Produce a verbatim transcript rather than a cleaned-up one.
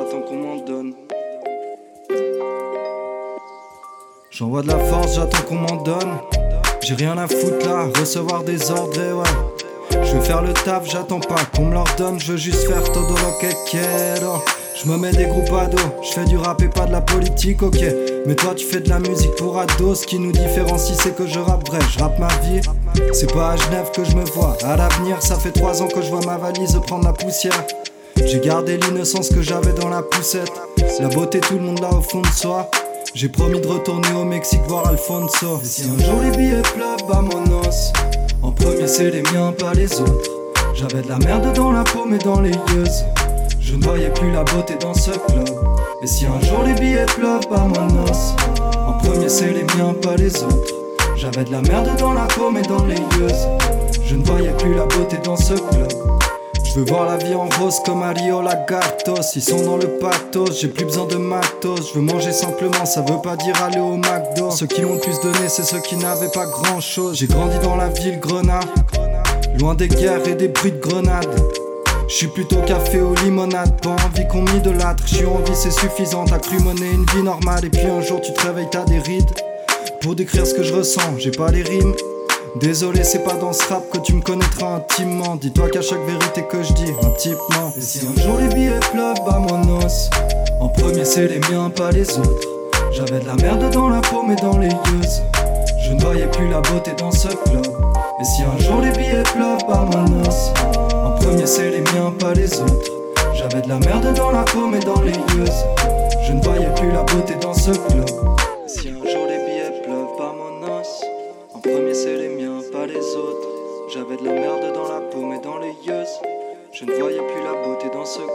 j'attends qu'on m'en donne. J'envoie de la force, j'attends qu'on m'en donne. J'ai rien à foutre là, recevoir des ordres et ouais. Je veux faire le taf, j'attends pas qu'on me l'ordonne. Je veux juste faire todo lo que quiero. Je me mets des groupes ados, je fais du rap et pas de la politique, ok. Mais toi tu fais de la musique pour ados. Ce qui nous différencie c'est que je rappe vrai, je rappe ma vie. C'est pas à Genève que je me vois, à l'avenir ça fait trois ans que je vois ma valise prendre la poussière. J'ai gardé l'innocence que j'avais dans la poussette. La beauté tout le monde là au fond de soi. J'ai promis de retourner au Mexique voir Alfonso. Et si un jour les billets pleuvent, vamonos. En premier c'est les miens, pas les autres. J'avais de la merde dans la peau mais dans les yeux. Je ne voyais plus la beauté dans ce club. Et si un jour les billets pleuvent, vamonos. En premier c'est les miens, pas les autres. J'avais de la merde dans la peau mais dans les yeux. Je ne voyais plus la beauté dans ce club. Je veux voir la vie en rose comme Mario Lagartos. Ils sont dans le pathos, j'ai plus besoin de matos. Je veux manger simplement, ça veut pas dire aller au McDo. Ceux qui m'ont le plus donné, c'est ceux qui n'avaient pas grand chose. J'ai grandi dans la ville Grenade, loin des guerres et des bruits de grenades. Je suis plutôt café aux limonades, pas envie qu'on m'idolâtre. Je suis en vie, c'est suffisant, t'as cru mener une vie normale. Et puis un jour tu te réveilles, t'as des rides. Pour décrire ce que je ressens, j'ai pas les rimes. Désolé, c'est pas dans ce rap que tu me connaîtras intimement. Dis-toi qu'à chaque vérité que je dis, un type ment. Et si un jour les billets pleuvent, vamonos. En premier c'est les miens, pas les autres. J'avais de la merde dans la peau mais dans les yeux. Je ne voyais plus la beauté dans ce club. Et si un jour les billets pleuvent, vamonos. En premier c'est les miens, pas les autres. J'avais de la merde dans la peau mais dans les yeux. Je ne voyais plus la beauté dans ce club. Et si un jour les billets pleuvent, vamonos. En premier c'est les miens, pas les autres. J'avais de la merde dans la peau mais dans les yeux. Je ne voyais plus la beauté dans ce